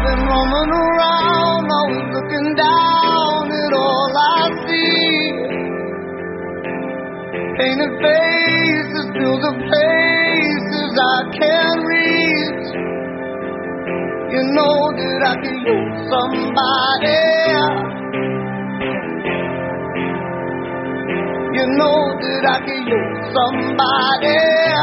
been roaming around, always looking down at all I see. Painted faces fill the places I can't reach. You know that I can use somebody. You know that I can use somebody.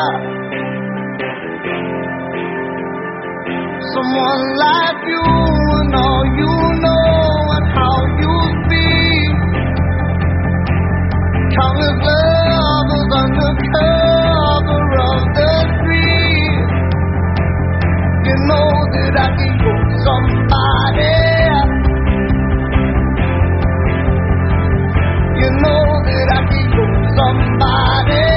Someone like you and all you know and how you speak. Countless lovers under cover of the street. You know that I can use somebody. You know that I can use somebody.